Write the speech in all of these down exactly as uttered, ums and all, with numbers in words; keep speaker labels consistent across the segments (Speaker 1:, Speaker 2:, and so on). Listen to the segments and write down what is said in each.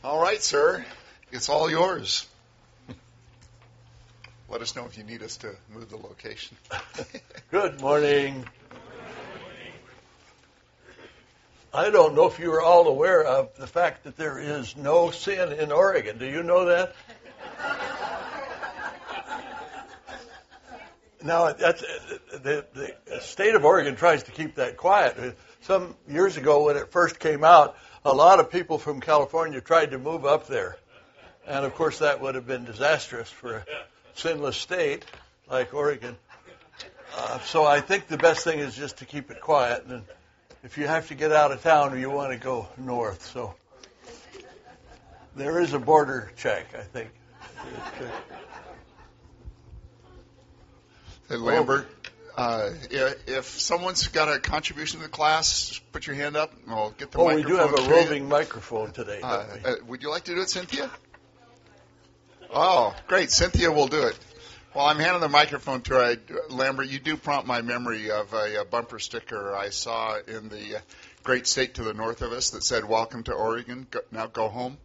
Speaker 1: All right, sir. It's all yours. Let us know if you need us to move the location.
Speaker 2: Good morning. I don't know if you are all aware of the fact that there is no sin in Oregon. Do you know that? Now, that's, the, the state of Oregon tries to keep that quiet. Some years ago when it first came out, a lot of people from California tried to move up there. And, of course, that would have been disastrous for a sinless state like Oregon. Uh, so I think the best thing is just to keep it quiet. And if you have to get out of town, you want to go north. So there is a border check, I think.
Speaker 1: Hey, Lambert, uh, if someone's got a contribution to the class, just put your hand up and I'll get the
Speaker 2: oh,
Speaker 1: microphone.
Speaker 2: Oh, we do have a
Speaker 1: to
Speaker 2: roving
Speaker 1: you.
Speaker 2: microphone today,
Speaker 1: Uh,
Speaker 2: don't we?
Speaker 1: uh, would you like to do it, Cynthia? Oh, great. Cynthia will do it. Well, I'm handing the microphone to her. I, Lambert, you do prompt my memory of a, a bumper sticker I saw in the uh, great state to the north of us that said, "Welcome to Oregon. Go, now go home."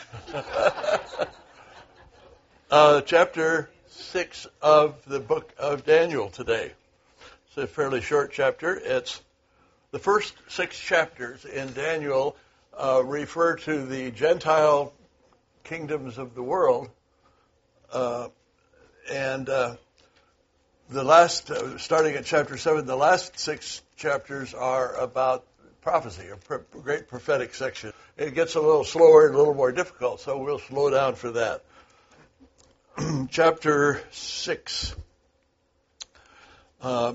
Speaker 2: uh, chapter six of the book of Daniel today. It's a fairly short chapter. It's the first six chapters in Daniel uh, refer to the Gentile kingdoms of the world. Uh, and uh, the last, uh, starting at chapter seven, the last six chapters are about prophecy, a pro- great prophetic section. It gets a little slower and a little more difficult, so we'll slow down for that. Chapter six. Uh,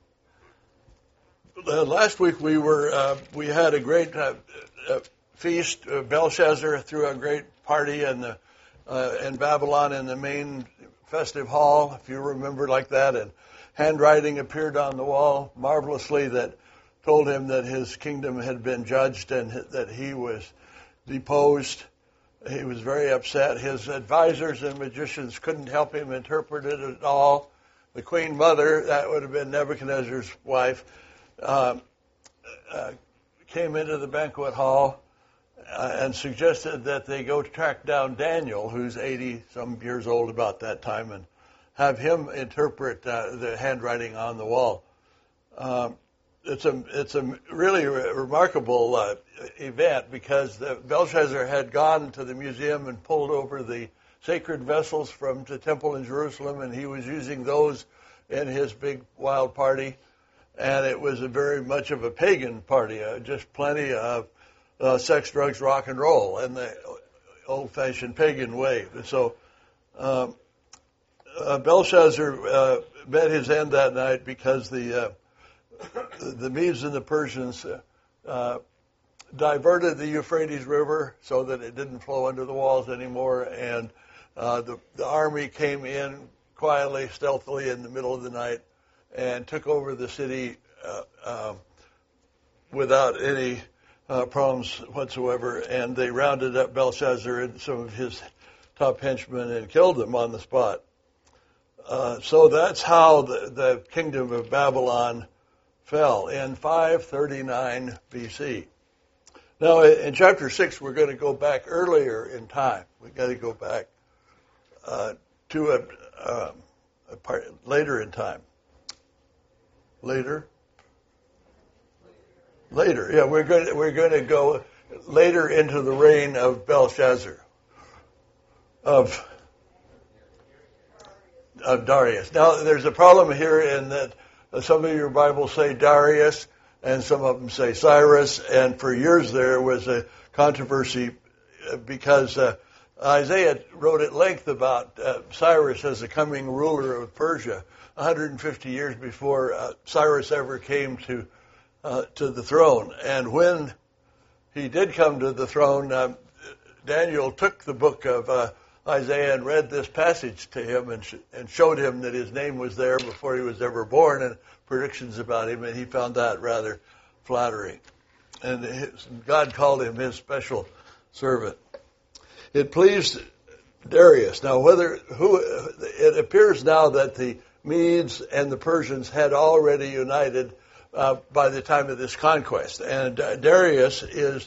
Speaker 2: last week we were uh, we had a great uh, uh, feast. Uh, Belshazzar threw a great party in the uh, in Babylon in the main festive hall, if you remember, like that, and handwriting appeared on the wall marvelously that told him that his kingdom had been judged and that he was deposed. He was very upset. His advisors and magicians couldn't help him interpret it at all. The queen mother, that would have been Nebuchadnezzar's wife, uh, uh, came into the banquet hall uh, and suggested that they go track down Daniel, who's eighty-some years old about that time, and have him interpret uh, the handwriting on the wall. Um, It's a it's a really re- remarkable uh, event because the, Belshazzar had gone to the museum and pulled over the sacred vessels from the temple in Jerusalem, and he was using those in his big wild party, and it was a very much of a pagan party, uh, just plenty of uh, sex, drugs, rock and roll in the old-fashioned pagan way. So um, uh, Belshazzar uh, met his end that night because the uh, The Medes and the Persians uh, uh, diverted the Euphrates River so that it didn't flow under the walls anymore, and uh, the, the army came in quietly, stealthily in the middle of the night and took over the city uh, uh, without any uh, problems whatsoever, and they rounded up Belshazzar and some of his top henchmen and killed them on the spot. Uh, so that's how the, the kingdom of Babylon fell in five thirty-nine B C. Now, in chapter six, we're going to go back earlier in time. We've got to go back uh, to a, uh, a part later in time. Later? Later, yeah, we're going to, we're going to go later into the reign of Belshazzar, of of Darius. Now, there's a problem here in that some of your Bibles say Darius, and some of them say Cyrus, and for years there was a controversy because uh, Isaiah wrote at length about uh, Cyrus as the coming ruler of Persia one hundred fifty years before uh, Cyrus ever came to uh, to the throne. And when he did come to the throne, uh, Daniel took the book of uh, Isaiah and read this passage to him and, sh- and showed him that his name was there before he was ever born and predictions about him, and he found that rather flattering. And his, God called him his special servant. It pleased Darius. Now, whether who it appears now that the Medes and the Persians had already united uh, by the time of this conquest, and uh, Darius is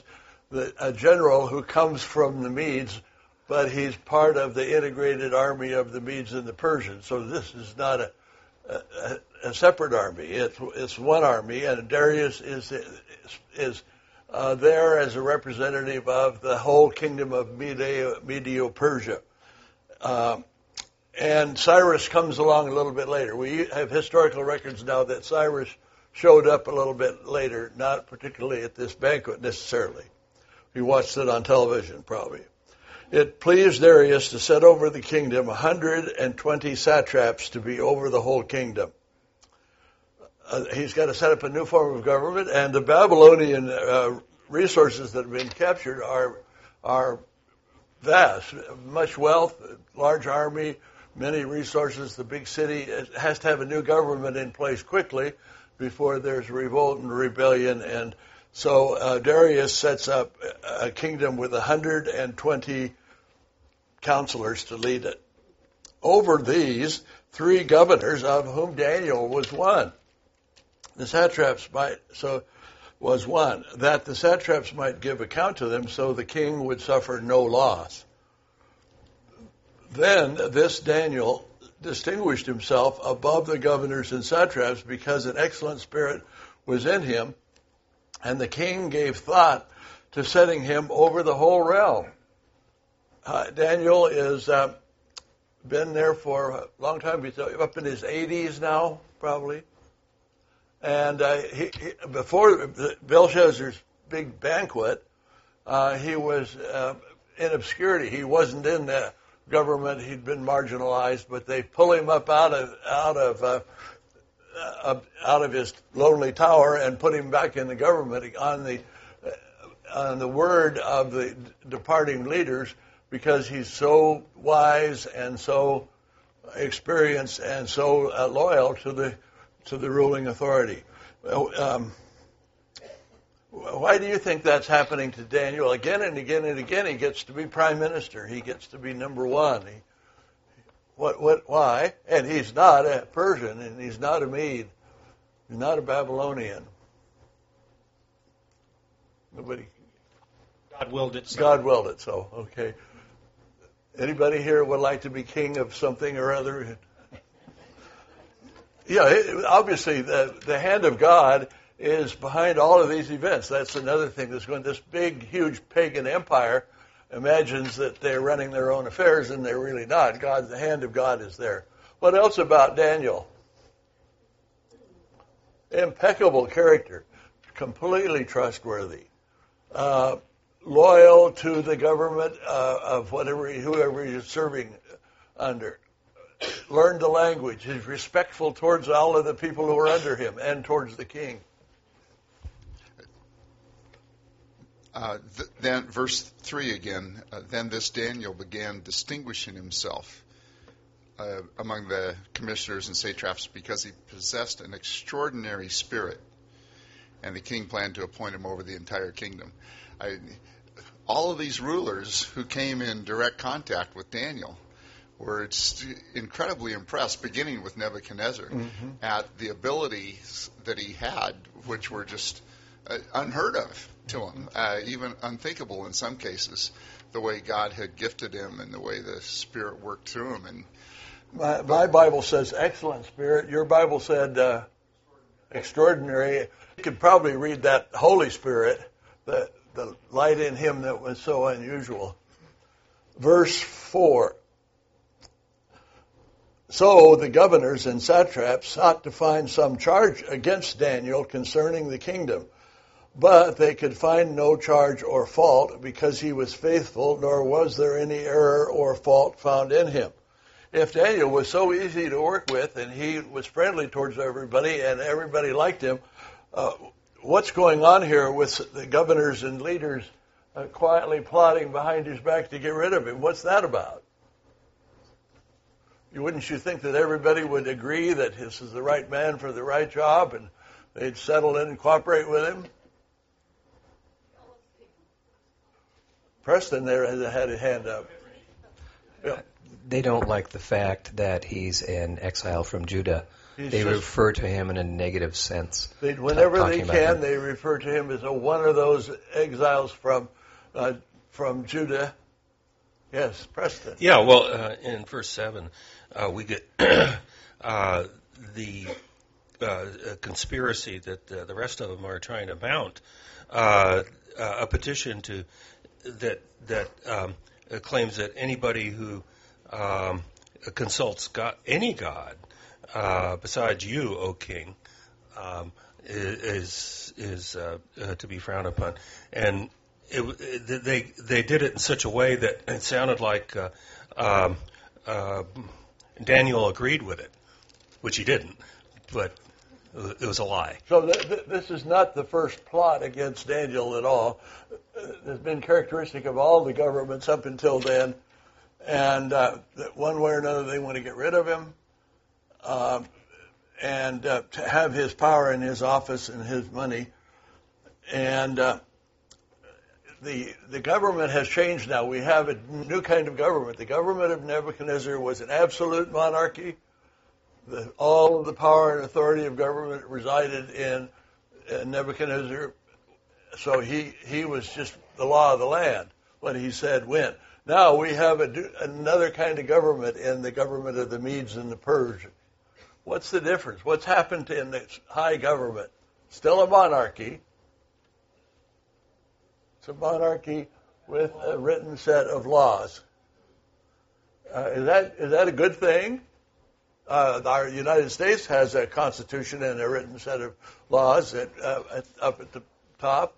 Speaker 2: the, a general who comes from the Medes, but he's part of the integrated army of the Medes and the Persians. So this is not a, a, a separate army. It's, it's one army, and Darius is is, is uh, there as a representative of the whole kingdom of Medio, Medio-Persia. Um, and Cyrus comes along a little bit later. We have historical records now that Cyrus showed up a little bit later, not particularly at this banquet necessarily. He watched it on television probably. It pleased Darius to set over the kingdom one hundred twenty satraps to be over the whole kingdom. Uh, he's got to set up a new form of government, and the Babylonian uh, resources that have been captured are are vast. Much wealth, large army, many resources. The big city has to have a new government in place quickly before there's revolt and rebellion. And so uh, Darius sets up a kingdom with one hundred twenty counselors to lead it. Over these, three governors, of whom Daniel was one. The satraps might, so was one, that the satraps might give account to them so the king would suffer no loss. Then this Daniel distinguished himself above the governors and satraps because an excellent spirit was in him, and the king gave thought to setting him over the whole realm. Uh, Daniel is uh, been there for a long time. He's up in his eighties now, probably. And uh, he, he, before Belshazzar's big banquet, uh, he was uh, in obscurity. He wasn't in the government. He'd been marginalized, but they pull him up out of out of uh, uh, out of his lonely tower and put him back in the government on the uh, on the word of the departing leaders, because he's so wise and so experienced and so uh, loyal to the to the ruling authority. Um, why do you think that's happening to Daniel? Again and again and again, he gets to be prime minister. He gets to be number one. He, what? What? Why? And he's not a Persian, and he's not a Mede. He's not a Babylonian. Nobody.
Speaker 3: God willed it so.
Speaker 2: God willed it so. Okay. Anybody here would like to be king of something or other? Yeah, it, obviously the the hand of God is behind all of these events. That's another thing that's going. This big, huge pagan empire imagines that they're running their own affairs, and they're really not. God, the hand of God is there. What else about Daniel? Impeccable character, completely trustworthy, uh, loyal to the government uh, of whatever, whoever he's serving under. Learned the language. He's respectful towards all of the people who are under him and towards the king.
Speaker 1: Uh, th- then verse three again, uh, then this Daniel began distinguishing himself uh, among the commissioners and satraps because he possessed an extraordinary spirit, and the king planned to appoint him over the entire kingdom. I, all of these rulers who came in direct contact with Daniel were incredibly impressed, beginning with Nebuchadnezzar, mm-hmm. at the abilities that he had, which were just uh, unheard of to him, uh, even unthinkable in some cases, the way God had gifted him and the way the Spirit worked through him. And
Speaker 2: my, my Bible says excellent spirit. Your Bible said uh, extraordinary. You could probably read that Holy Spirit, the, the light in him that was so unusual. Verse four. So the governors and satraps sought to find some charge against Daniel concerning the kingdom, but they could find no charge or fault because he was faithful, nor was there any error or fault found in him. If Daniel was so easy to work with and he was friendly towards everybody and everybody liked him, uh, what's going on here with the governors and leaders uh, quietly plotting behind his back to get rid of him? What's that about? Wouldn't you think that everybody would agree that this is the right man for the right job and they'd settle in and cooperate with him? Preston there had a hand up. Yeah.
Speaker 4: They don't like the fact that he's in exile from Judah.
Speaker 2: He's
Speaker 4: they
Speaker 2: just,
Speaker 4: refer to him in a negative sense.
Speaker 2: They, whenever
Speaker 4: t-
Speaker 2: they can, they refer to him as a, one of those exiles from uh, from Judah. Yes, Preston.
Speaker 5: Yeah, well, uh, in verse seven, uh, we get uh, the uh, conspiracy that uh, the rest of them are trying to mount, uh, uh, a petition to that that um, claims that anybody who um, consults God, any god uh, besides you, O king, um, is is uh, uh, to be frowned upon, and it, it, they they did it in such a way that it sounded like uh, um, uh, Daniel agreed with it, which he didn't, but it was a lie.
Speaker 2: So th- th- this is not the first plot against Daniel at all. It's been characteristic of all the governments up until then, and uh, that one way or another they want to get rid of him, uh, and uh, to have his power in his office and his money. And uh, the the government has changed now. We have a new kind of government. The government of Nebuchadnezzar was an absolute monarchy. The, all of the power and authority of government resided in, in Nebuchadnezzar. So he, he was just the law of the land. What he said went. Now we have a, another kind of government in the government of the Medes and the Persians. What's the difference? What's happened in the high government? Still a monarchy. It's a monarchy with a written set of laws. Uh, is that is that a good thing? Uh, our United States has a constitution and a written set of laws at, uh, at, up at the top.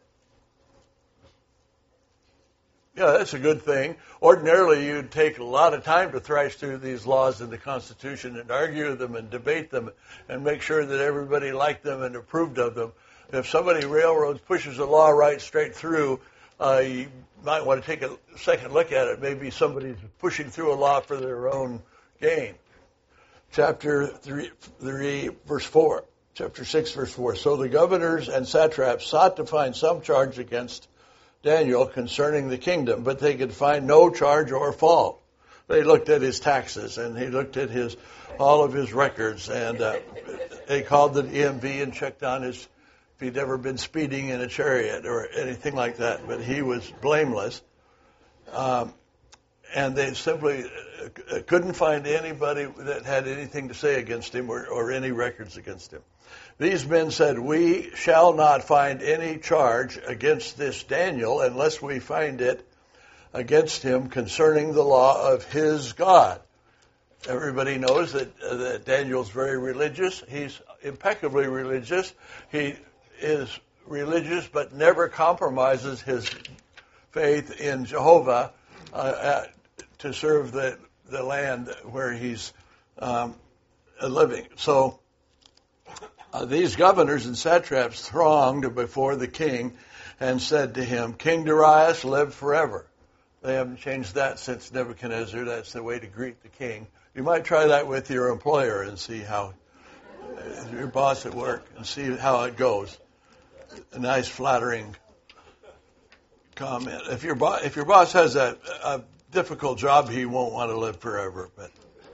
Speaker 2: Yeah, that's a good thing. Ordinarily, you'd take a lot of time to thrash through these laws in the Constitution and argue them and debate them and make sure that everybody liked them and approved of them. If somebody railroads, pushes a law right straight through, uh, you might want to take a second look at it. Maybe somebody's pushing through a law for their own gain. Chapter three, three, verse four. Chapter six, verse four. So the governors and satraps sought to find some charge against Daniel concerning the kingdom, but they could find no charge or fault. They looked at his taxes, and he looked at his all of his records, and uh, they called the E M V and checked on his if he'd ever been speeding in a chariot or anything like that. But he was blameless, um, and they simply couldn't find anybody that had anything to say against him or, or any records against him. These men said, "We shall not find any charge against this Daniel unless we find it against him concerning the law of his God." Everybody knows that, uh, that Daniel's very religious. He's impeccably religious. He is religious but never compromises his faith in Jehovah uh, uh, to serve the, the land where he's um, living. So Uh, these governors and satraps thronged before the king and said to him, "King Darius, live forever." They haven't changed that since Nebuchadnezzar. That's the way to greet the king. You might try that with your employer and see how, uh, your boss at work, and see how it goes. A nice, flattering comment. If your, bo- if your boss has a, a difficult job, he won't want to live forever, but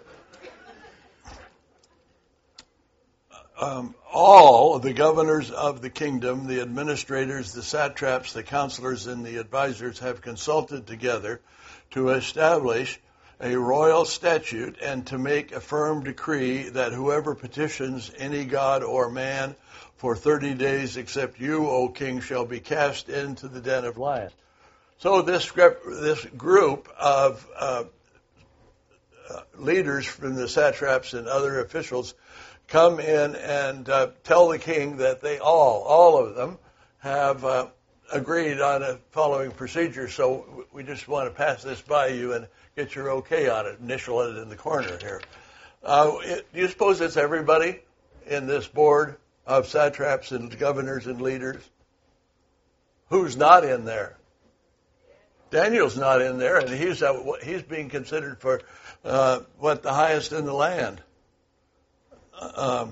Speaker 2: Um, all the governors of the kingdom, the administrators, the satraps, the counselors, and the advisors have consulted together to establish a royal statute and to make a firm decree that whoever petitions any god or man for thirty days except you, O king, shall be cast into the den of lions. So this, this group of uh, uh, leaders from the satraps and other officials come in and uh, tell the king that they all, all of them, have uh, agreed on a following procedure. So we just want to pass this by you and get your okay on it, initial it in the corner here. Uh, it, do you suppose it's everybody in this board of satraps and governors and leaders? Who's not in there? Daniel's not in there, and he's uh, he's being considered for uh, what the highest in the land. Um,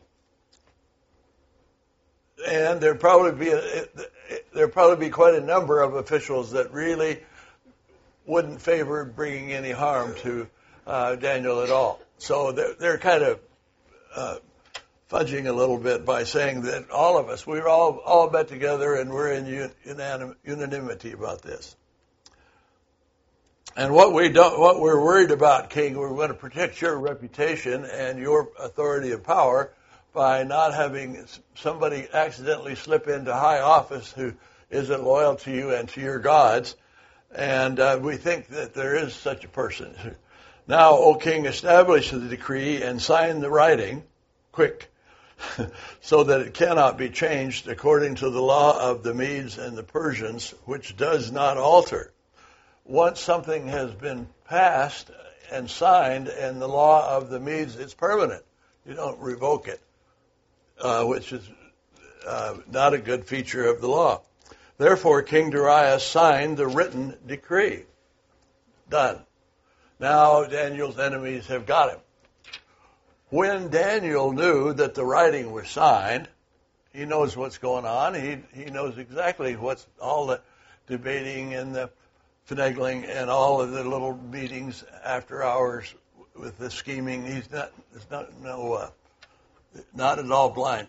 Speaker 2: and there'd probably be a, there'd probably be quite a number of officials that really wouldn't favor bringing any harm to uh, Daniel at all. So they're, they're kind of uh, fudging a little bit by saying that all of us, we're all all met together and we're in unanim, unanimity about this. And what we don't, what we're worried about, King, we're going to protect your reputation and your authority and power by not having somebody accidentally slip into high office who isn't loyal to you and to your gods. And uh, we think that there is such a person. Now, O king, establish the decree and sign the writing, quick, so that it cannot be changed according to the law of the Medes and the Persians, which does not alter. Once something has been passed and signed in the law of the Medes, it's permanent. You don't revoke it, uh, which is uh, not a good feature of the law. Therefore, King Darius signed the written decree. Done. Now Daniel's enemies have got him. When Daniel knew that the writing was signed, he knows what's going on. He he knows exactly what's all the debating and the finagling and all of the little meetings after hours with the scheming. He's not, he's not no, uh, not at all blind.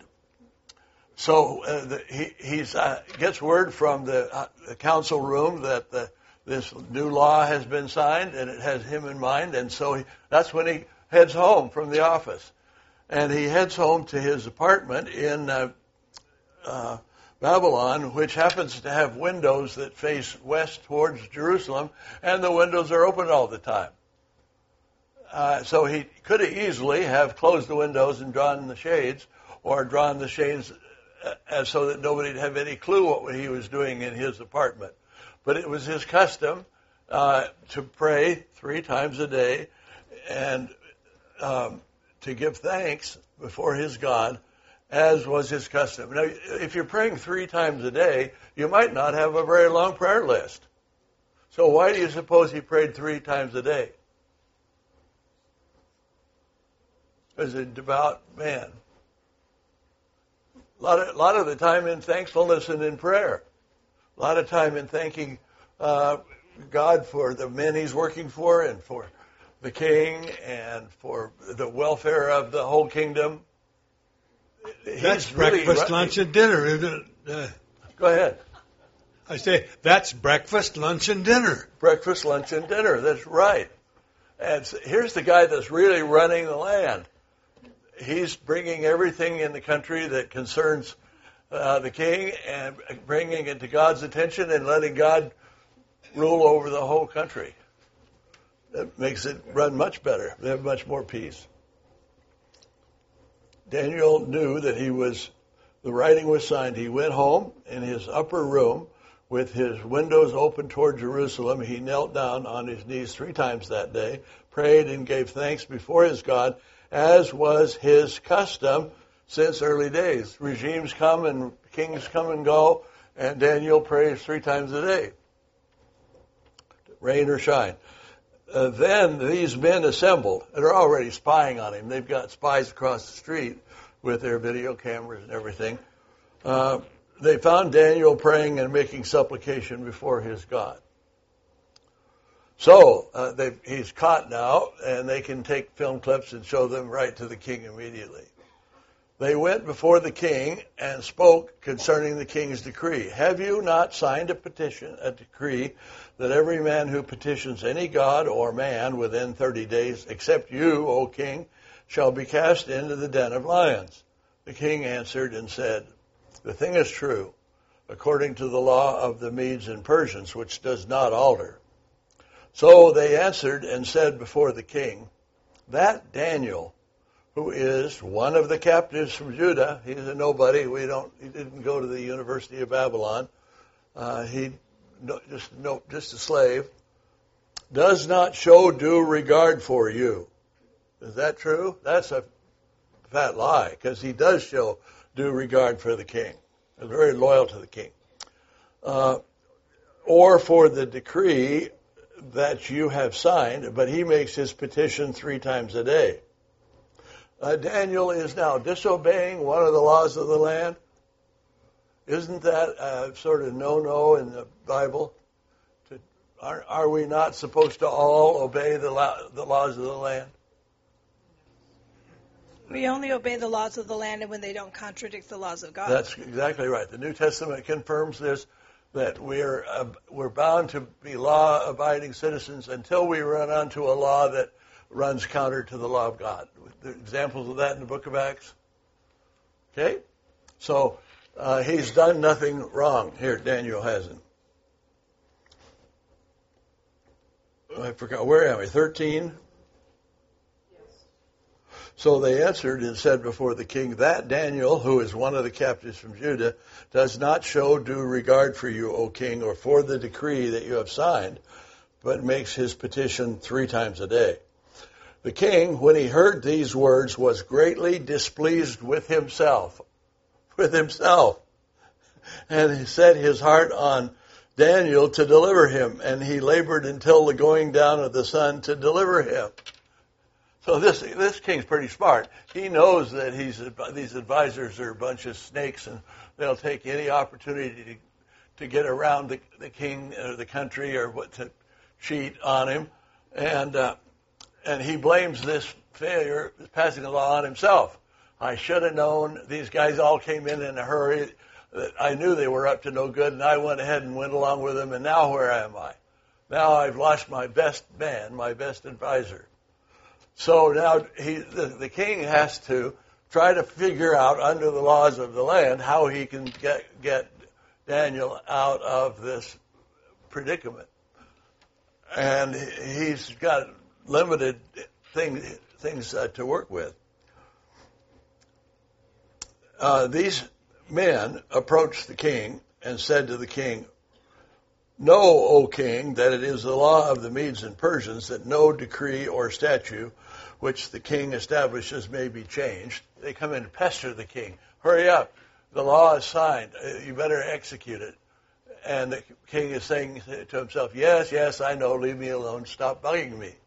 Speaker 2: So uh, the, he he's, uh, gets word from the, uh, the council room that the, this new law has been signed and it has him in mind, and so he, that's when he heads home from the office. And he heads home to his apartment in uh, uh, Babylon, which happens to have windows that face west towards Jerusalem, and the windows are open all the time. Uh, so he could easily have closed the windows and drawn the shades, or drawn the shades uh, so that nobody would have any clue what he was doing in his apartment. But it was his custom uh, to pray three times a day and um, to give thanks before his God, as was his custom. Now, if you're praying three times a day, you might not have a very long prayer list. So why do you suppose he prayed three times a day? As a devout man. A lot of, a lot of the time in thankfulness and in prayer. A lot of time in thanking uh, God for the men he's working for and for the king and for the welfare of the whole kingdom. He's
Speaker 6: That's
Speaker 2: really
Speaker 6: breakfast,
Speaker 2: right.
Speaker 6: lunch, and dinner, isn't it? Uh,
Speaker 2: Go ahead.
Speaker 6: I say, that's breakfast, lunch, and dinner.
Speaker 2: Breakfast, lunch, and dinner. That's right. And so here's the guy that's really running the land. He's bringing everything in the country that concerns uh, the king and bringing it to God's attention and letting God rule over the whole country. That makes it run much better. They have much more peace. Daniel knew that he was, the writing was signed. He went home in his upper room with his windows open toward Jerusalem. He knelt down on his knees three times that day, prayed and gave thanks before his God, as was his custom since early days. Regimes come and kings come and go, and Daniel prays three times a day, rain or shine. Uh, then these men assembled. They're already spying on him. They've got spies across the street with their video cameras and everything. Uh, they found Daniel praying and making supplication before his God. So uh, they, he's caught now, and they can take film clips and show them right to the king immediately. They went before the king and spoke concerning the king's decree. Have you not signed a petition, a decree, that every man who petitions any god or man within thirty days, except you, O king, shall be cast into the den of lions? The king answered and said, the thing is true, according to the law of the Medes and Persians, which does not alter. So they answered and said before the king, that Daniel, who is one of the captives from Judah, he's a nobody. We don't. He didn't go to the University of Babylon. Uh, he no, just no, just a slave. Does not show due regard for you. Is that true? That's a fat lie, because he does show due regard for the king. He's very loyal to the king. Uh, or for the decree that you have signed, but he makes his petition three times a day. Uh, Daniel is now disobeying one of the laws of the land. Isn't that a sort of no-no in the Bible? To, are, are we not supposed to all obey the, law, the laws of the land?
Speaker 7: We only obey the laws of the land and when they don't contradict the laws of God.
Speaker 2: That's exactly right. The New Testament confirms this, that we're uh, we're bound to be law-abiding citizens until we run onto a law that runs counter to the law of God. The examples of that in the book of Acts. Okay? So uh, he's done nothing wrong here. Daniel hasn't. I forgot. Where am I? thirteen? So they answered and said before the king, that Daniel, who is one of the captives from Judah, does not show due regard for you, O king, or for the decree that you have signed, but makes his petition three times a day. The king, when he heard these words, was greatly displeased with himself, with himself, and he set his heart on Daniel to deliver him, and he labored until the going down of the sun to deliver him. So this this king's pretty smart. He knows that he's these advisors are a bunch of snakes, and they'll take any opportunity to to get around the, the king or the country or what to cheat on him, and uh, and he blames this failure, passing the law, on himself. I should have known. These guys all came in in a hurry. I knew they were up to no good, and I went ahead and went along with them. And now where am I? Now I've lost my best man, my best advisor. So now he, the, the king has to try to figure out, under the laws of the land, how he can get get Daniel out of this predicament. And he's got limited thing, things uh, to work with. Uh, these men approached the king and said to the king, know, O king, that it is the law of the Medes and Persians that no decree or statute which the king establishes may be changed. They come in and pester the king. Hurry up. The law is signed. You better execute it. And the king is saying to himself, yes, yes, I know. Leave me alone. Stop bugging me.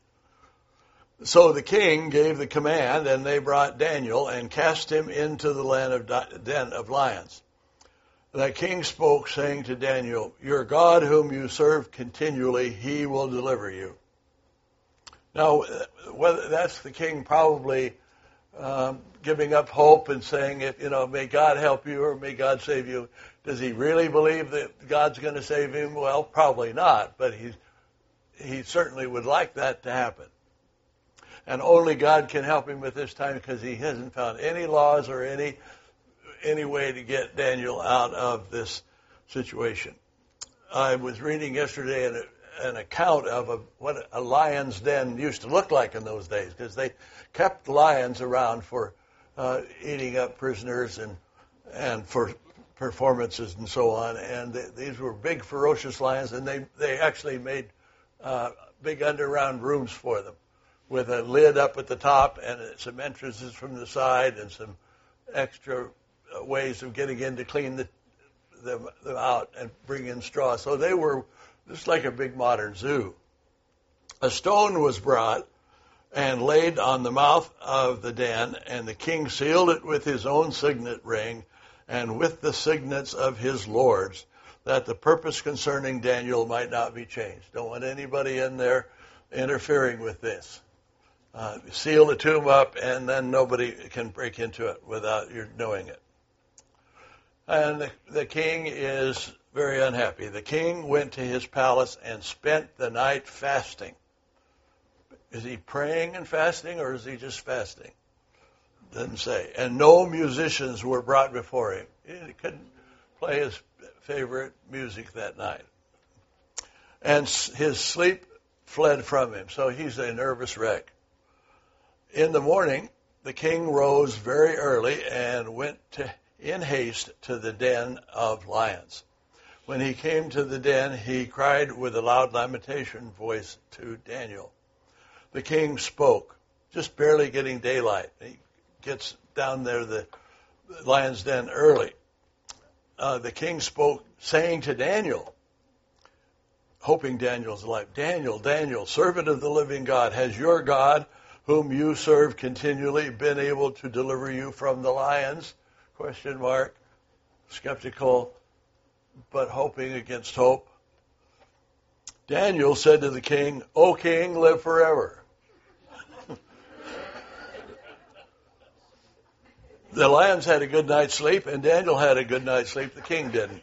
Speaker 2: So the king gave the command, and they brought Daniel and cast him into the land of den of lions. The king spoke, saying to Daniel, your God whom you serve continually, he will deliver you. Now, whether that's the king probably um, giving up hope and saying, if, you know, may God help you or may God save you. Does he really believe that God's going to save him? Well, probably not, but he, he certainly would like that to happen. And only God can help him at this time because he hasn't found any laws or any any way to get Daniel out of this situation. I was reading yesterday an, an account of a, what a lion's den used to look like in those days, because they kept lions around for uh, eating up prisoners and and for performances and so on. And they, these were big, ferocious lions, and they, they actually made uh, big underground rooms for them, with a lid up at the top and some entrances from the side and some extra ways of getting in to clean the, them, them out and bring in straw. So they were just like a big modern zoo. A stone was brought and laid on the mouth of the den, and the king sealed it with his own signet ring and with the signets of his lords, that the purpose concerning Daniel might not be changed. Don't want anybody in there interfering with this. Uh, seal the tomb up, and then nobody can break into it without your knowing it. And the, the king is very unhappy. The king went to his palace and spent the night fasting. Is he praying and fasting, or is he just fasting? Doesn't say. And no musicians were brought before him. He couldn't play his favorite music that night. And his sleep fled from him, so he's a nervous wreck. In the morning, the king rose very early and went to, in haste to the den of lions. When he came to the den, he cried with a loud lamentation voice to Daniel. The king spoke, just barely getting daylight. He gets down there, the lion's den, early. Uh, the king spoke, saying to Daniel, hoping Daniel's alive, Daniel, Daniel, servant of the living God, has your God, whom you serve continually, been able to deliver you from the lions? Question mark. Skeptical, but hoping against hope. Daniel said to the king, O king, live forever. the lions had a good night's sleep, and Daniel had a good night's sleep. The king didn't.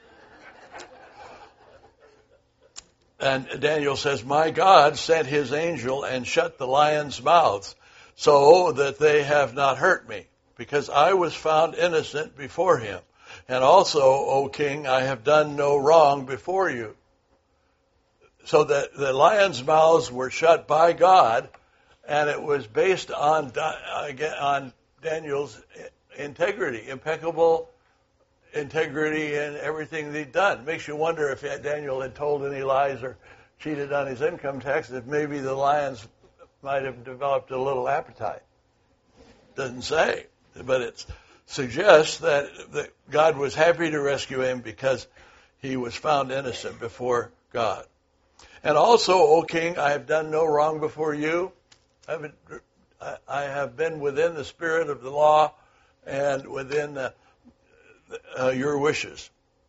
Speaker 2: And Daniel says, my God sent his angel and shut the lions' mouths so that they have not hurt me, because I was found innocent before him. And also, O king, I have done no wrong before you. So that the lions' mouths were shut by God, and it was based on, on Daniel's integrity, impeccable integrity in everything he'd done. Makes you wonder if Daniel had told any lies or cheated on his income tax, if maybe the lions might have developed a little appetite. Doesn't say, but it suggests that, that God was happy to rescue him because he was found innocent before God. And also, O king, I have done no wrong before you. I have, I have been within the spirit of the law and within the Uh, your wishes.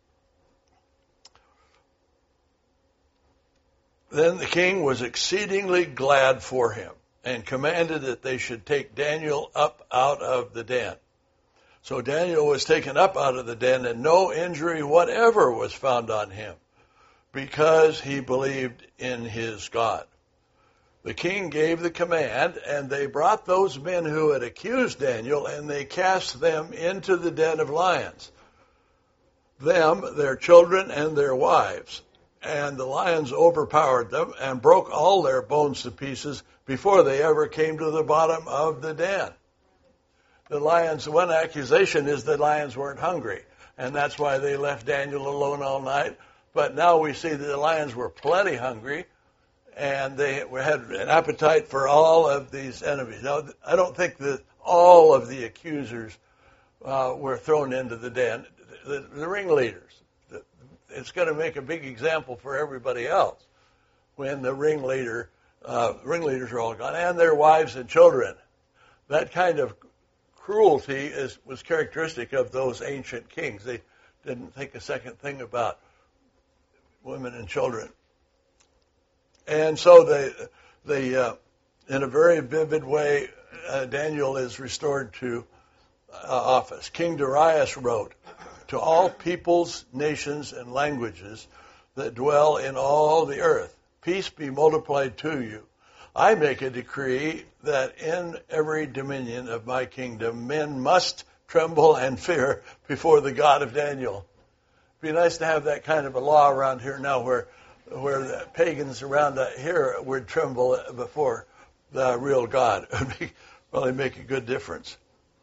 Speaker 2: Then the king was exceedingly glad for him and commanded that they should take Daniel up out of the den. So Daniel was taken up out of the den, and no injury whatever was found on him, because he believed in his God. The king gave the command, and they brought those men who had accused Daniel, and they cast them into the den of lions, them, their children, and their wives. And the lions overpowered them and broke all their bones to pieces before they ever came to the bottom of the den. The lions, one accusation is the lions weren't hungry, and that's why they left Daniel alone all night. But now we see that the lions were plenty hungry, and they had an appetite for all of these enemies. Now, I don't think that all of the accusers uh, were thrown into the den. The, the ringleaders. The, it's going to make a big example for everybody else when the ringleader, uh, ringleaders are all gone, and their wives and children. That kind of cruelty is, was characteristic of those ancient kings. They didn't think a second thing about women and children. And so they, they uh, in a very vivid way, uh, Daniel is restored to uh, office. King Darius wrote, to all peoples, nations, and languages that dwell in all the earth, peace be multiplied to you. I make a decree that in every dominion of my kingdom, men must tremble and fear before the God of Daniel. It'd be nice to have that kind of a law around here now where where the pagans around here would tremble before the real God. It would really make a good difference.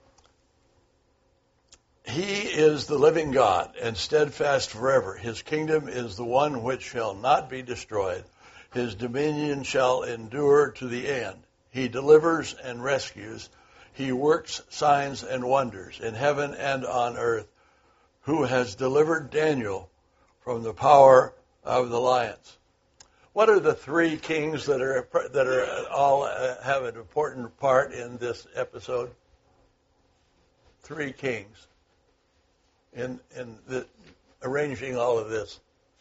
Speaker 2: He is the living God and steadfast forever. His kingdom is the one which shall not be destroyed. His dominion shall endure to the end. He delivers and rescues. He works signs and wonders in heaven and on earth, who has delivered Daniel from the power of the lions. What are the three kings that are that are all uh, have an important part in this episode? Three kings in in the, arranging all of this.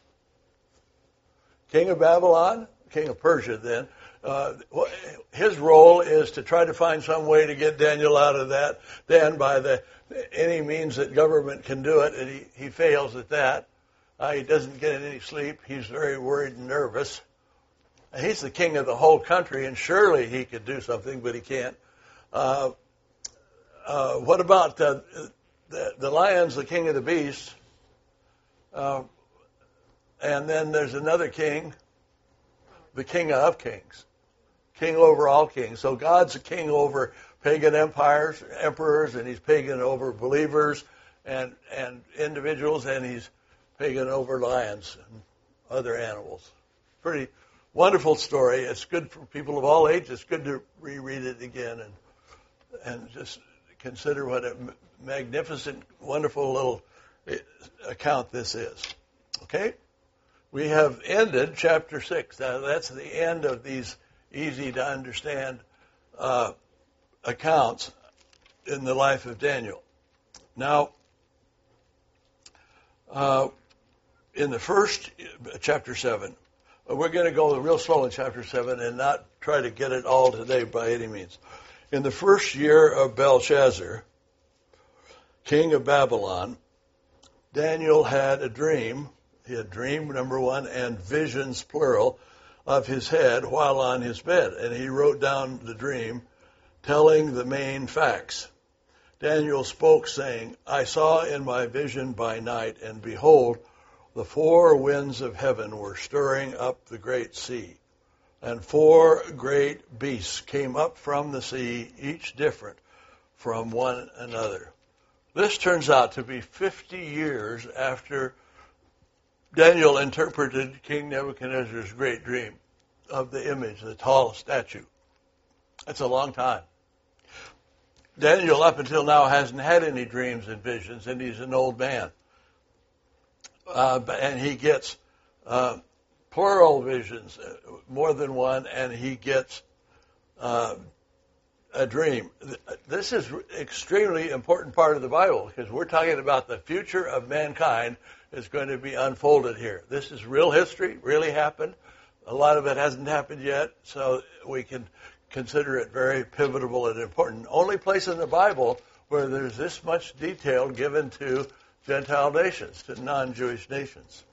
Speaker 2: King of Babylon, king of Persia then, uh, his role is to try to find some way to get Daniel out of that. Then by the any means that government can do it, and he, he fails at that. Uh, he doesn't get any sleep. He's very worried and nervous. And he's the king of the whole country, and surely he could do something, but he can't. Uh, uh, what about the, the, the lions, the king of the beasts? Uh, and then there's another king, the king of kings, king over all kings. So God's a king over pagan empires, emperors, and he's pagan over believers and, and individuals, and he's pagan over lions and other animals. Pretty wonderful story. It's good for people of all ages. It's good to reread it again and and just consider what a magnificent, wonderful little account this is. Okay? We have ended chapter six. Now, that's the end of these easy-to-understand uh, accounts in the life of Daniel. Now, uh, in the first, chapter seven, we're going to go real slow in chapter seven and not try to get it all today by any means. In the first year of Belshazzar, king of Babylon, Daniel had a dream. He had dream, number one, and visions, plural, of his head while on his bed. And he wrote down the dream, telling the main facts. Daniel spoke, saying, I saw in my vision by night, and behold, the four winds of heaven were stirring up the great sea. And four great beasts came up from the sea, each different from one another. This turns out to be fifty years after Daniel interpreted King Nebuchadnezzar's great dream of the image, the tall statue. That's a long time. Daniel, up until now, hasn't had any dreams and visions, and he's an old man. Uh, and he gets uh, plural visions, more than one, and he gets uh, a dream. This is an extremely important part of the Bible, because we're talking about the future of mankind is going to be unfolded here. This is real history, really happened. A lot of it hasn't happened yet, so we can consider it very pivotal and important. Only place in the Bible where there's this much detail given to Gentile nations, to non-Jewish nations.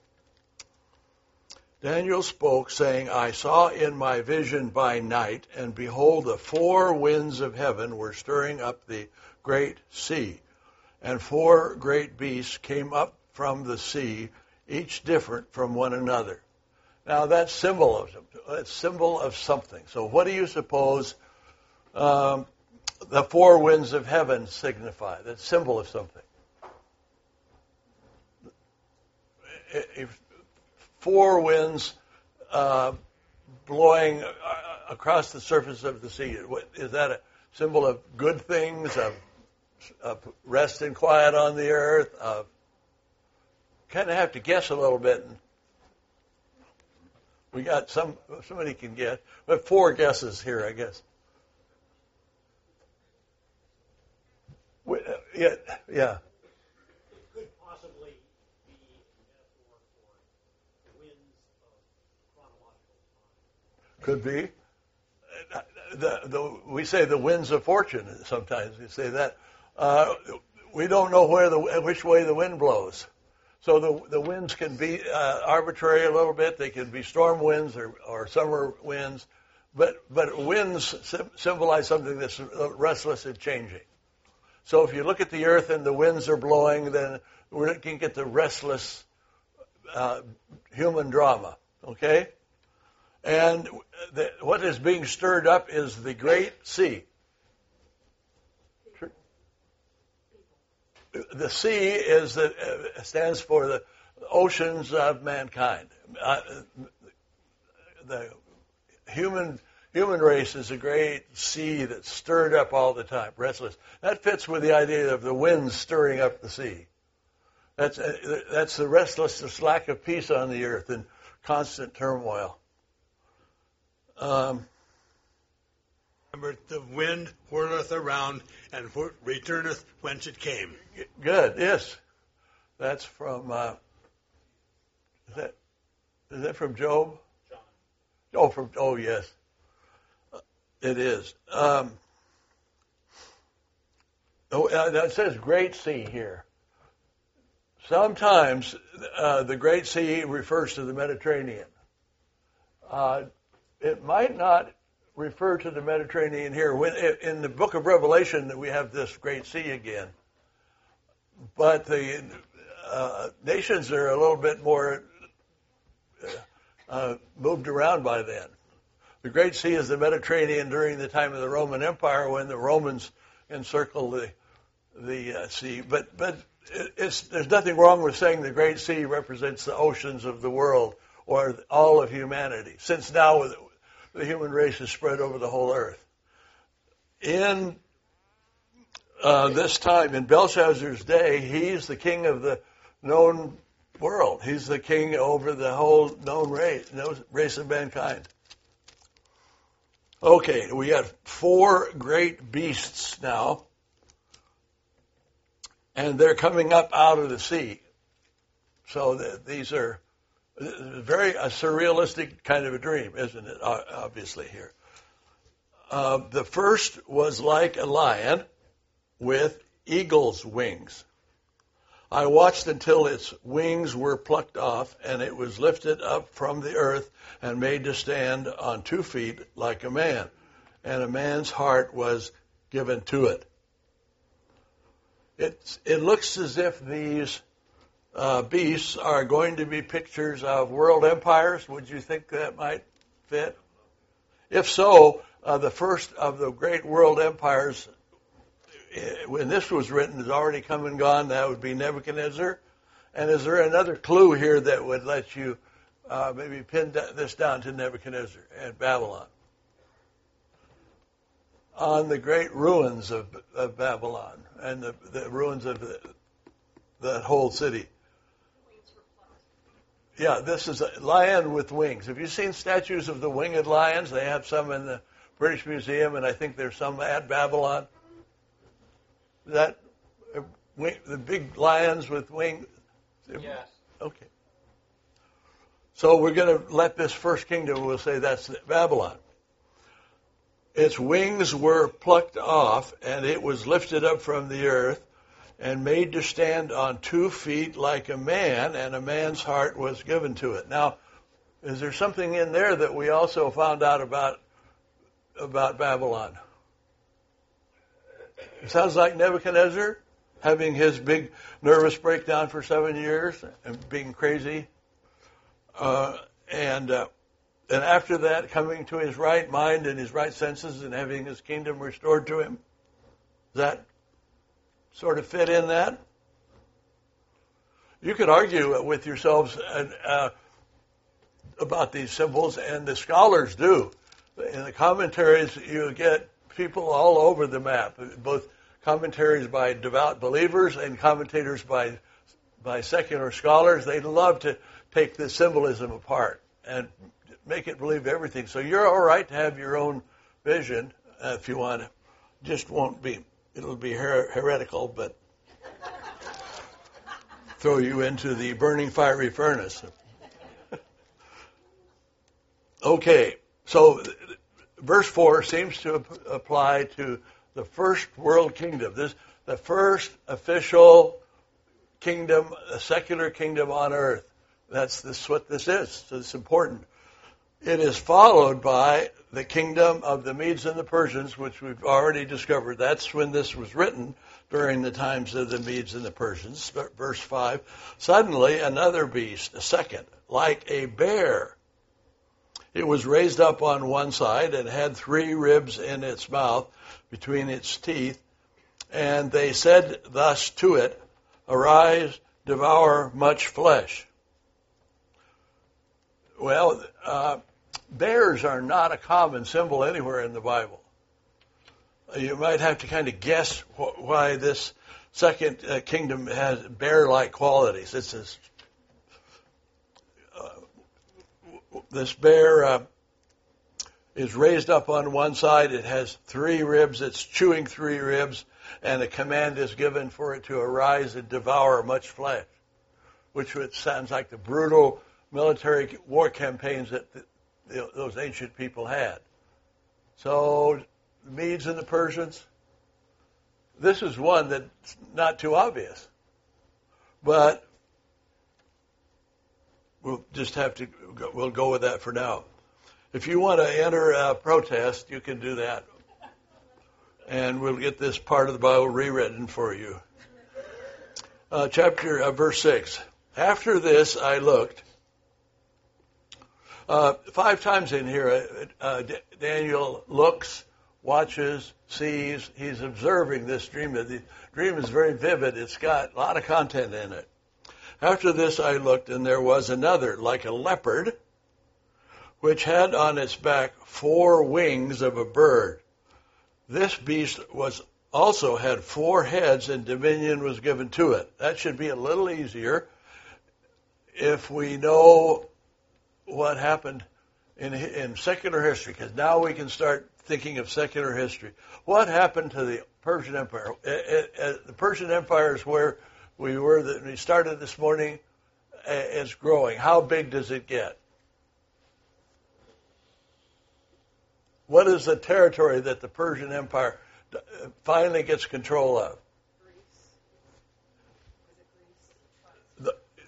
Speaker 2: Daniel spoke, saying, I saw in my vision by night, and behold, the four winds of heaven were stirring up the great sea, and four great beasts came up from the sea, each different from one another. Now that's symbolism. It's symbol of something. So what do you suppose um, the four winds of heaven signify? That's symbol of something. If four winds uh, blowing across the surface of the sea, is that a symbol of good things, of, of rest and quiet on the earth? Of, kind of have to guess a little bit. We got some, somebody can guess. We have four guesses here, I guess. We, uh, yeah, yeah.
Speaker 3: It could possibly be a metaphor for the winds of chronological time.
Speaker 2: Could be. The, the, we say the winds of fortune sometimes. We say that. Uh, we don't know where the which way the wind blows. So the the winds can be uh, arbitrary a little bit. They can be storm winds or, or summer winds. But but winds symbolize something that's restless and changing. So if you look at the earth and the winds are blowing, then we can get the restless uh, human drama. Okay? And the, what is being stirred up is the great sea. The sea is the, uh, stands for the oceans of mankind. Uh, the human human race is a great sea that's stirred up all the time, restless. That fits with the idea of the winds stirring up the sea. That's uh, that's the restlessness, lack of peace on the earth, and constant turmoil. Um,
Speaker 6: Remember, the wind whirleth around and whir- returneth whence it came.
Speaker 2: Good, yes. That's from, uh, is that, is that from Job?
Speaker 3: John.
Speaker 2: Oh, from, oh, yes. It is. Um, oh, uh, it says Great Sea here. Sometimes uh, the Great Sea refers to the Mediterranean. Uh, it might not refer to the Mediterranean here. When, in the book of Revelation, that we have this Great Sea again. But the uh, nations are a little bit more uh, moved around by then. The Great Sea is the Mediterranean during the time of the Roman Empire, when the Romans encircled the the uh, sea. But but it's, there's nothing wrong with saying the Great Sea represents the oceans of the world or all of humanity, since now the human race is spread over the whole earth. In uh, this time, in Belshazzar's day, he's the king of the known world. He's the king over the whole known race, known race of mankind. Okay, we got four great beasts now, and they're coming up out of the sea. So the, these are very a surrealistic kind of a dream, isn't it? Obviously here. Uh, the first was like a lion with eagle's wings. I watched until its wings were plucked off, and it was lifted up from the earth and made to stand on two feet like a man. And a man's heart was given to it. It's, it looks as if these uh, beasts are going to be pictures of world empires. Would you think that might fit? If so, uh, the first of the great world empires, when this was written, has already come and gone. That would be Nebuchadnezzar. And is there another clue here that would let you uh, maybe pin this down to Nebuchadnezzar and Babylon? On the great ruins of, of Babylon and the, the ruins of the, that whole city. Yeah, this is a lion with wings. Have you seen statues of the winged lions? They have some in the British Museum, and I think there's some at Babylon. That uh, wing, the big lions with wings.
Speaker 3: Yes.
Speaker 2: Okay. So we're going to let this first kingdom, we'll say that's Babylon. Its wings were plucked off, and it was lifted up from the earth and made to stand on two feet like a man, and a man's heart was given to it. Now, is there something in there that we also found out about about Babylon? It sounds like Nebuchadnezzar having his big nervous breakdown for seven years and being crazy. Uh, and uh, and after that, coming to his right mind and his right senses and having his kingdom restored to him. Does that sort of fit in that? You could argue with yourselves uh, about these symbols, and the scholars do. In the commentaries, you get people all over the map, both commentaries by devout believers and commentators by by secular scholars. They love to take the symbolism apart and make it believe everything. So you're all right to have your own vision uh, if you want to. Just won't be, it'll be her- heretical, but throw you into the burning fiery furnace. Okay, so verse four seems to ap- apply to the first world kingdom. This the first official kingdom, a secular kingdom on earth. That's this what this is. So it's important. It is followed by the kingdom of the Medes and the Persians, which we've already discovered. That's when this was written, during the times of the Medes and the Persians. Verse five, suddenly another beast, a second, like a bear. It was raised up on one side and had three ribs in its mouth between its teeth. And they said thus to it, arise, devour much flesh. Well, uh, bears are not a common symbol anywhere in the Bible. You might have to kind of guess wh- why this second uh, kingdom has bear-like qualities. It's this, uh, this bear uh, is raised up on one side. It has three ribs. It's chewing three ribs, and a command is given for it to arise and devour much flesh, which sounds like the brutal military war campaigns that the, the, those ancient people had. So the Medes and the Persians, this is one that's not too obvious. But we'll just have to, go, we'll go with that for now. If you want to enter a protest, you can do that. And we'll get this part of the Bible rewritten for you. Uh, chapter, uh, verse six. After this I looked. Uh, five times in here, uh, uh, D- Daniel looks, watches, sees. He's observing this dream. The dream is very vivid. It's got a lot of content in it. After this I looked, and there was another, like a leopard, which had on its back four wings of a bird. This beast was also had four heads, and dominion was given to it. That should be a little easier if we know what happened in in secular history, because now we can start thinking of secular history. What happened to the Persian Empire? It, it, the Persian Empire is where we were. That we started this morning. It's growing. How big does it get? What is the territory that the Persian Empire finally gets control of?
Speaker 8: Greece. Was it Greece?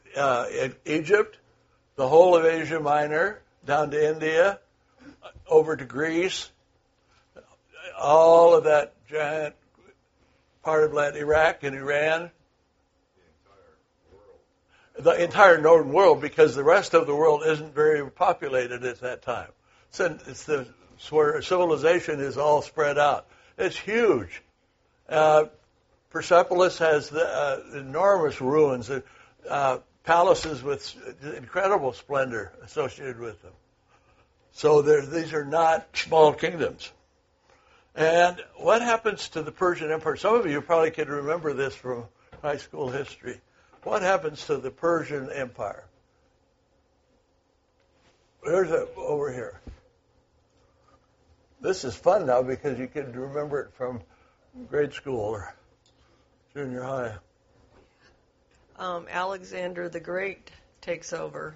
Speaker 2: uh, in Egypt, the whole of Asia Minor, down to India, over to Greece, all of that giant part of land, Iraq and Iran, the entire northern world, because the rest of the world isn't very populated at that time. So it's the where civilization is all spread out. It's huge. Uh, Persepolis has the, uh, enormous ruins, uh, palaces with incredible splendor associated with them. So these are not small kingdoms. And what happens to the Persian Empire? Some of you probably can remember this from high school history. What happens to the Persian Empire? There's a, over here. This is fun now because you can remember it from grade school or junior high.
Speaker 8: Um, Alexander the Great takes over.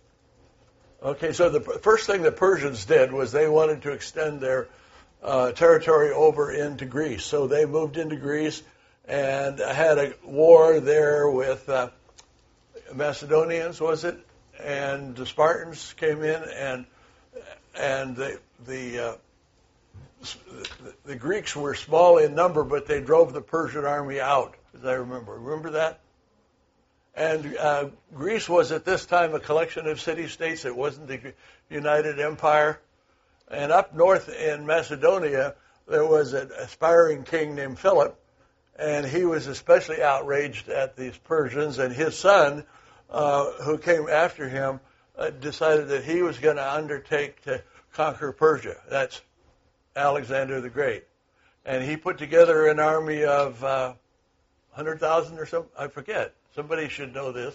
Speaker 2: Okay, so the first thing the Persians did was they wanted to extend their uh, territory over into Greece. So they moved into Greece and had a war there with uh, Macedonians, was it? And the Spartans came in, and and the the, uh, the the Greeks were small in number, but they drove the Persian army out, as I remember. Remember that? And uh, Greece was at this time a collection of city-states. It wasn't the United Empire. And up north in Macedonia, there was an aspiring king named Philip, and he was especially outraged at these Persians. And his son, uh, who came after him, uh, decided that he was going to undertake to conquer Persia. That's Alexander the Great. And he put together an army of uh, one hundred thousand or something, I forget. Somebody should know this.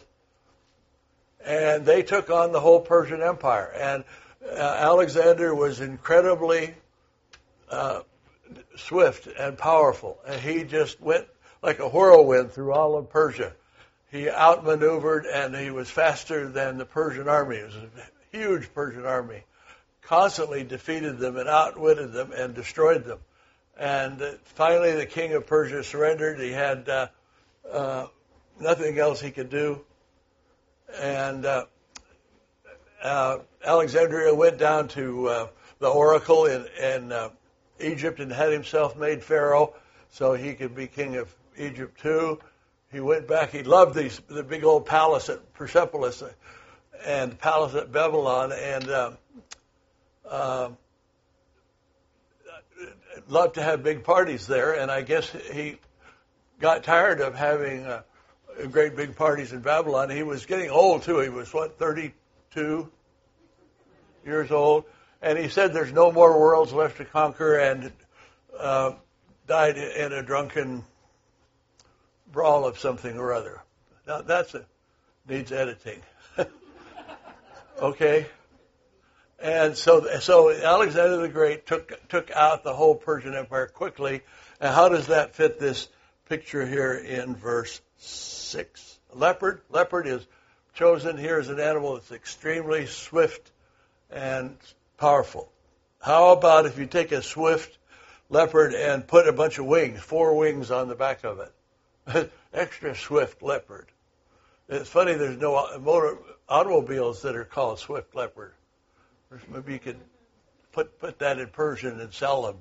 Speaker 2: And they took on the whole Persian Empire. And uh, Alexander was incredibly uh, swift and powerful. And he just went like a whirlwind through all of Persia. He outmaneuvered, and he was faster than the Persian army. It was a huge Persian army. Constantly defeated them and outwitted them and destroyed them. And uh, finally the king of Persia surrendered. He had uh, uh, nothing else he could do. And uh, uh, Alexandria went down to uh, the oracle in, in uh, Egypt and had himself made pharaoh so he could be king of Egypt too. He went back. He loved these the big old palace at Persepolis and palace at Babylon, and uh, uh, loved to have big parties there. And I guess he got tired of having uh, great big parties in Babylon. He was getting old too. He was what, thirty-two years old, and he said there's no more worlds left to conquer, and uh, died in a drunken brawl of something or other. Now that's a, needs editing. Okay, and so so Alexander the Great took took out the whole Persian Empire quickly. And how does that fit this picture here in verse six? Leopard. Leopard is chosen here as an animal that's extremely swift and powerful. How about if you take a swift leopard and put a bunch of wings, four wings on the back of it? Extra swift leopard. It's funny there's no motor, automobiles that are called Swift Leopard. Maybe you could put put that in Persian and sell them.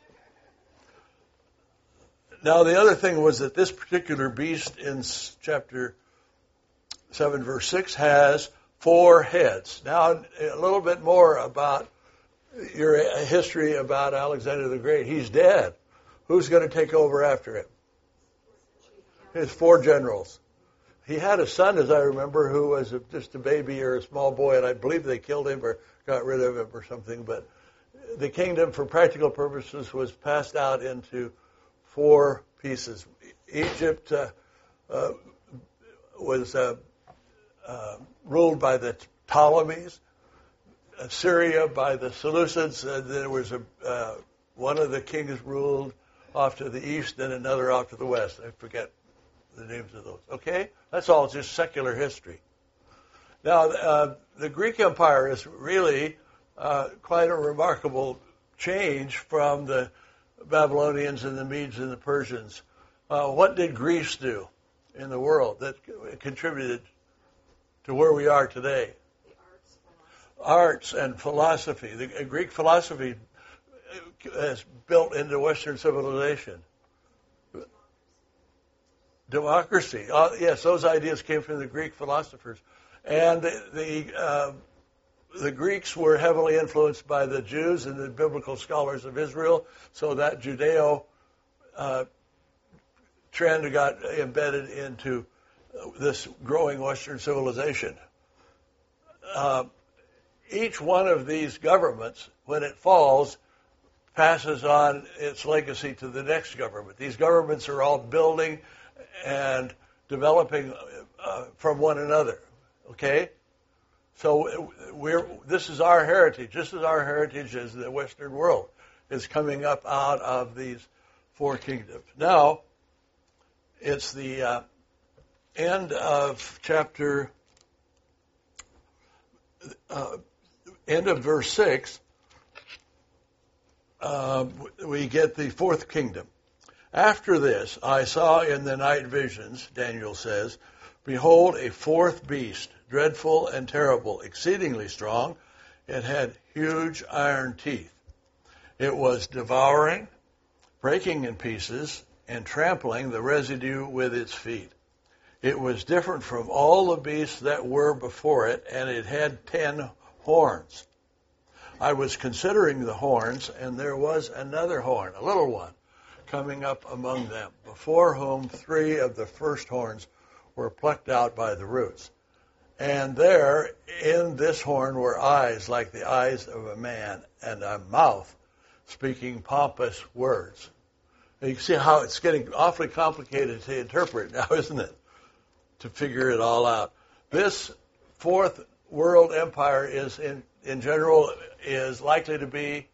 Speaker 2: Now the other thing was that this particular beast in chapter seven, verse six, has four heads. Now a little bit more about your history about Alexander the Great. He's dead. Who's going to take over after him? His four generals. He had a son, as I remember, who was a, just a baby or a small boy, and I believe they killed him or got rid of him or something. But the kingdom, for practical purposes, was passed out into four pieces. Egypt uh, uh, was uh, uh, ruled by the Ptolemies. Syria by the Seleucids. Uh, there was a uh, one of the kings ruled off to the east and another off to the west. I forget the names of those. Okay? That's all just secular history. Now, uh, the Greek Empire is really uh, quite a remarkable change from the Babylonians and the Medes and the Persians. Uh, what did Greece do in the world that contributed to where we are today? Arts and philosophy. The Greek philosophy is built into Western civilization. Democracy. Uh, yes, those ideas came from the Greek philosophers. And the the, uh, the Greeks were heavily influenced by the Jews and the biblical scholars of Israel, so that Judeo uh, trend got embedded into this growing Western civilization. Uh, each one of these governments, when it falls, passes on its legacy to the next government. These governments are all building and developing uh, from one another. Okay? So we're this is our heritage. This is our heritage as the Western world is coming up out of these four kingdoms. Now, it's the uh, end of chapter, uh, end of verse six. Uh, we get the fourth kingdom. After this, I saw in the night visions, Daniel says, behold, a fourth beast, dreadful and terrible, exceedingly strong. It had huge iron teeth. It was devouring, breaking in pieces, and trampling the residue with its feet. It was different from all the beasts that were before it, and it had ten horns. I was considering the horns, and there was another horn, a little one, coming up among them, before whom three of the first horns were plucked out by the roots. And there, in this horn, were eyes like the eyes of a man, and a mouth speaking pompous words. And you can see how it's getting awfully complicated to interpret now, isn't it? To figure it all out. This fourth world empire is, in, in general, is likely to be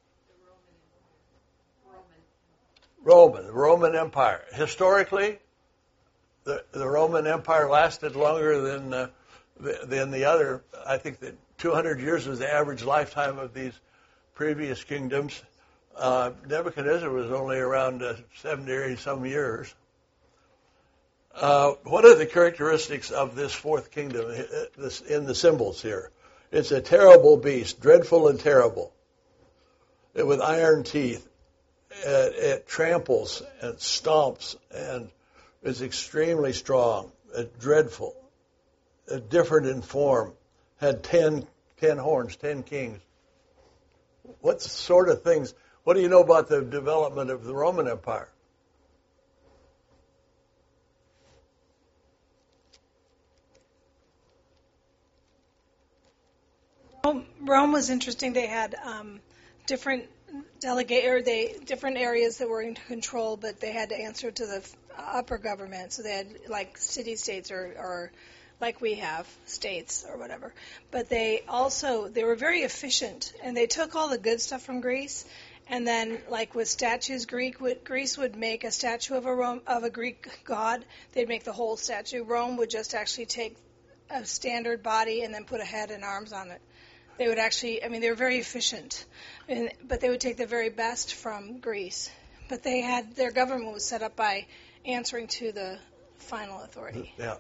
Speaker 2: Roman, the Roman Empire. Historically, the, the Roman Empire lasted longer than uh, the, than the other. I think that two hundred years was the average lifetime of these previous kingdoms. Uh, Nebuchadnezzar was only around uh, seventy or some years. Uh, what are the characteristics of this fourth kingdom this, in the symbols here? It's a terrible beast, dreadful and terrible, it, with iron teeth. It, it tramples and stomps and is extremely strong, uh, dreadful, uh, different in form, had ten, ten horns, ten kings. What sort of things, what do you know about the development of the Roman Empire?
Speaker 7: Rome was interesting. They had um, different delegate or they different areas that were in control, but they had to answer to the upper government. So they had like city states or, or like we have states or whatever. But they also they were very efficient, and they took all the good stuff from Greece. And then, like with statues, Greek would, Greece would make a statue of a Rome, of a Greek god. They'd make the whole statue. Rome would just actually take a standard body and then put a head and arms on it. They would actually, I mean, they were very efficient, and, but they would take the very best from Greece. But they had, their government was set up by answering to the final authority.
Speaker 2: Yeah.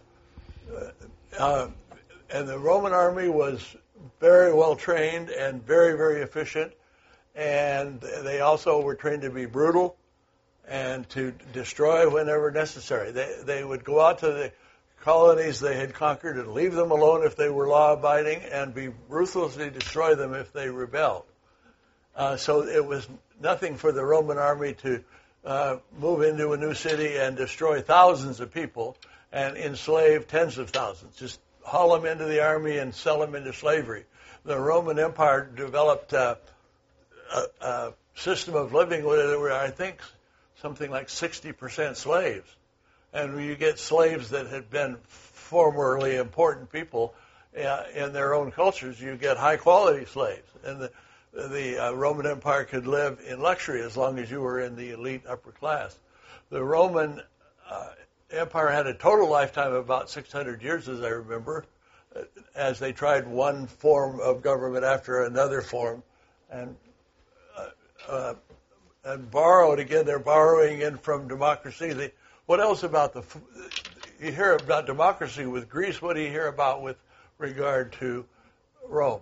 Speaker 2: Uh, and the Roman army was very well trained and very, very efficient. And they also were trained to be brutal and to destroy whenever necessary. They, they would go out to the colonies they had conquered and leave them alone if they were law-abiding, and be ruthlessly destroy them if they rebelled. Uh, so it was nothing for the Roman army to uh, move into a new city and destroy thousands of people and enslave tens of thousands. Just haul them into the army and sell them into slavery. The Roman Empire developed uh, a, a system of living where there were, I think, something like sixty percent slaves. And when you get slaves that had been formerly important people uh, in their own cultures, you get high-quality slaves. And the, the uh, Roman Empire could live in luxury as long as you were in the elite upper class. The Roman uh, Empire had a total lifetime of about six hundred years, as I remember, uh, as they tried one form of government after another form, and uh, uh, and borrowed again. They're borrowing in from democracy. They, What else about the, you hear about democracy with Greece, what do you hear about with regard to Rome?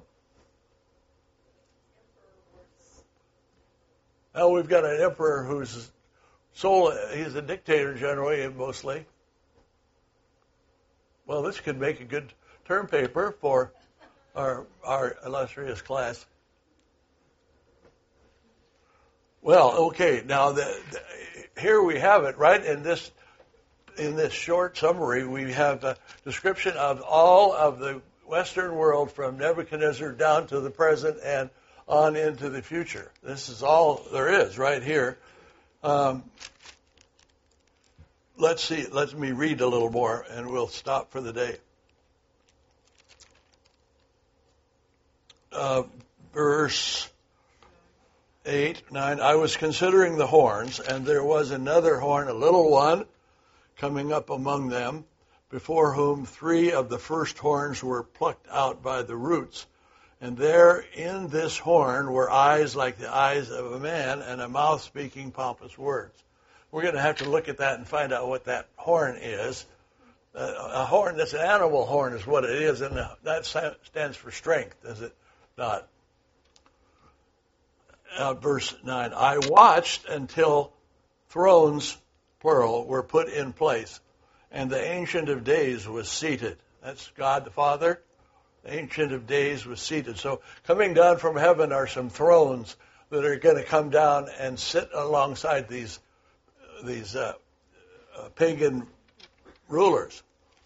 Speaker 2: Well, we've got an emperor who's sole, he's a dictator generally, mostly. Well, this could make a good term paper for our, our illustrious class. Well, okay, now the, the, here we have it, right? In this in this short summary, we have a description of all of the Western world from Nebuchadnezzar down to the present and on into the future. This is all there is right here. Um, let's see, let me read a little more and we'll stop for the day. Uh, verse eight, nine, I was considering the horns, and there was another horn, a little one, coming up among them, before whom three of the first horns were plucked out by the roots. And there in this horn were eyes like the eyes of a man, and a mouth speaking pompous words. We're going to have to look at that and find out what that horn is. Uh, a horn that's an animal horn is what it is, and that stands for strength, does it not? Uh, verse nine, I watched until thrones, plural, were put in place, and the Ancient of Days was seated. That's God the Father. The Ancient of Days was seated. So coming down from heaven are some thrones that are going to come down and sit alongside these these uh, uh, pagan rulers.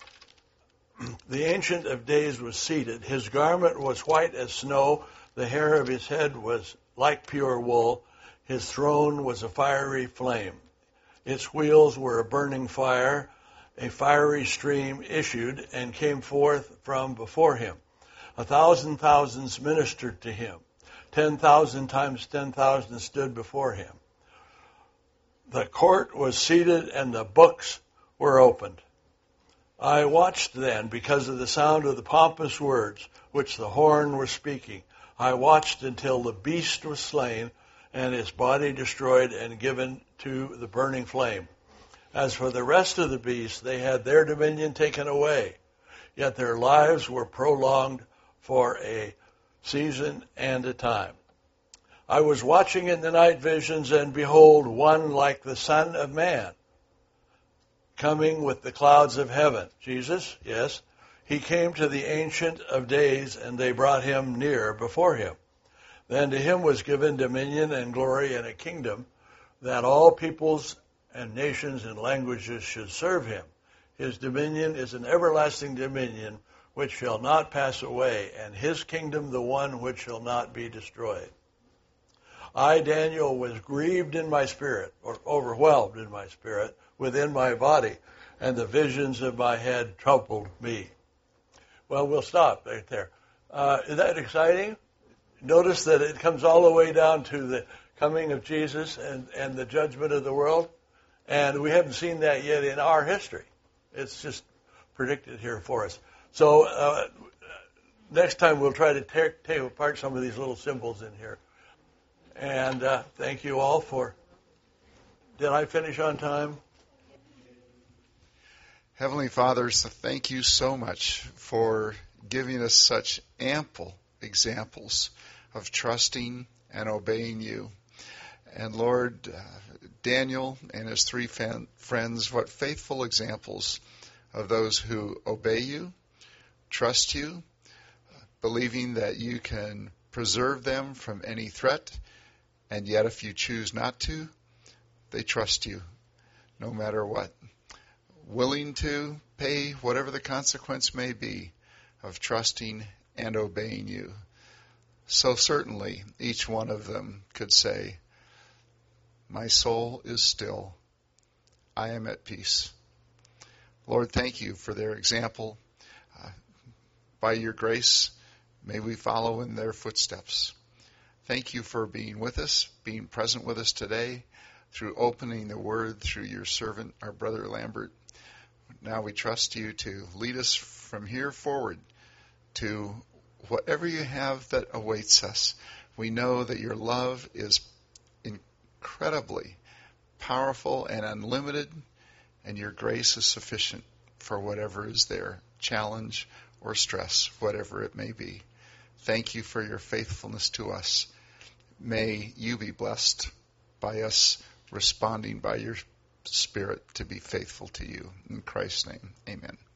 Speaker 2: The Ancient of Days was seated. His garment was white as snow. The hair of his head was like pure wool. His throne was a fiery flame. Its wheels were a burning fire. A fiery stream issued and came forth from before him. A thousand thousands ministered to him. Ten thousand times ten thousand stood before him. The court was seated and the books were opened. I watched then because of the sound of the pompous words which the horn was speaking. I watched until the beast was slain and his body destroyed and given to the burning flame. As for the rest of the beasts, they had their dominion taken away, yet their lives were prolonged for a season and a time. I was watching in the night visions, and behold, one like the Son of Man, coming with the clouds of heaven. Jesus, yes. He came to the Ancient of Days, and they brought him near before him. Then to him was given dominion and glory and a kingdom, that all peoples and nations and languages should serve him. His dominion is an everlasting dominion which shall not pass away, and his kingdom the one which shall not be destroyed. I, Daniel, was grieved in my spirit, or overwhelmed in my spirit, within my body, and the visions of my head troubled me. Well, we'll stop right there. Uh, is that exciting? Notice that it comes all the way down to the coming of Jesus and, and the judgment of the world. And we haven't seen that yet in our history. It's just predicted here for us. So uh, next time we'll try to tear, take apart some of these little symbols in here. And uh, thank you all for... Did I finish on time?
Speaker 1: Heavenly Father, thank you so much for giving us such ample examples of trusting and obeying you. And Lord, uh, Daniel and his three fan- friends, what faithful examples of those who obey you, trust you, believing that you can preserve them from any threat, and yet if you choose not to, they trust you no matter what. Willing to pay whatever the consequence may be of trusting and obeying you. So certainly each one of them could say, my soul is still. I am at peace. Lord, thank you for their example. Uh, by your grace, may we follow in their footsteps. Thank you for being with us, being present with us today, through opening the word through your servant, our brother Lambert. Now we trust you to lead us from here forward to whatever you have that awaits us. We know that your love is incredibly powerful and unlimited, and your grace is sufficient for whatever is there, challenge or stress, whatever it may be. Thank you for your faithfulness to us. May you be blessed by us responding by your Spirit to be faithful to you. In Christ's name, amen.